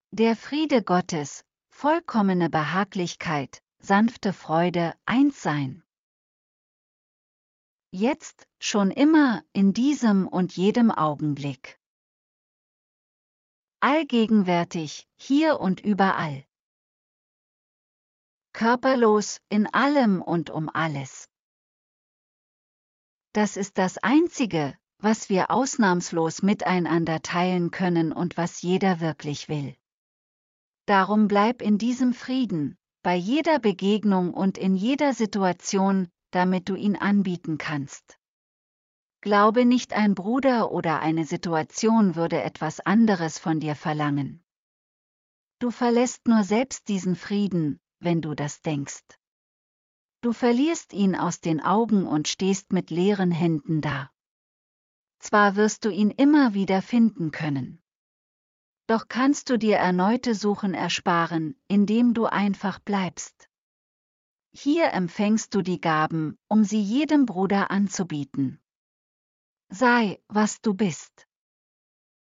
Der Friede Gottes, vollkommene Behaglichkeit, sanfte Freude, eins sein. Jetzt, schon immer, in diesem und jedem Augenblick. Allgegenwärtig, hier und überall. Körperlos, in allem und um alles. Das ist das Einzige, was wir ausnahmslos miteinander teilen können und was jeder wirklich will. Darum bleib in diesem Frieden, bei jeder Begegnung und in jeder Situation, damit du ihn anbieten kannst. Glaube nicht, ein Bruder oder eine Situation würde etwas anderes von dir verlangen. Du verlässt nur selbst diesen Frieden, wenn du das denkst. Du verlierst ihn aus den Augen und stehst mit leeren Händen da. Zwar wirst du ihn immer wieder finden können. Doch kannst du dir erneute Suchen ersparen, indem du einfach bleibst. Hier empfängst du die Gaben, um sie jedem Bruder anzubieten. Sei, was du bist.